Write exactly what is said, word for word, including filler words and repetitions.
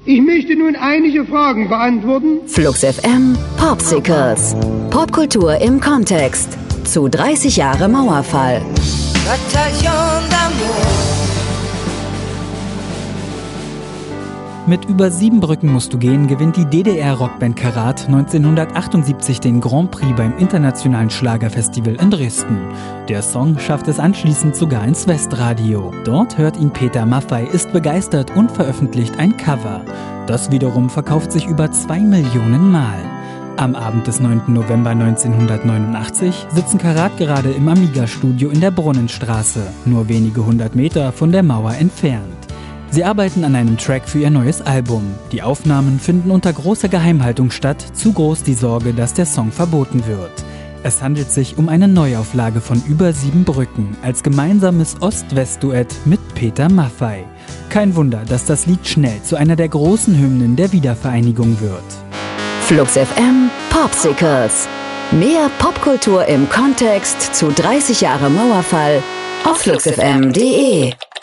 Ich möchte nun einige Fragen beantworten. Flux F M Popsicles. Popkultur im Kontext. Zu dreißig Jahre Mauerfall. Bataillon d'amour. Mit über sieben Brücken musst du gehen, gewinnt die D D R-Rockband Karat neunzehnhundertachtundsiebzig den Grand Prix beim Internationalen Schlagerfestival in Dresden. Der Song schafft es anschließend sogar ins Westradio. Dort hört ihn Peter Maffay, ist begeistert und veröffentlicht ein Cover. Das wiederum verkauft sich über zwei Millionen Mal. Am Abend des neunten November neunzehnhundertneunundachtzig sitzen Karat gerade im Amiga-Studio in der Brunnenstraße, nur wenige hundert Meter von der Mauer entfernt. Sie arbeiten an einem Track für ihr neues Album. Die Aufnahmen finden unter großer Geheimhaltung statt, zu groß die Sorge, dass der Song verboten wird. Es handelt sich um eine Neuauflage von Über sieben Brücken als gemeinsames Ost-West-Duett mit Peter Maffay. Kein Wunder, dass das Lied schnell zu einer der großen Hymnen der Wiedervereinigung wird. Flux F M Popsicles. Mehr Popkultur im Kontext zu dreißig Jahre Mauerfall auf flux f m punkt d e.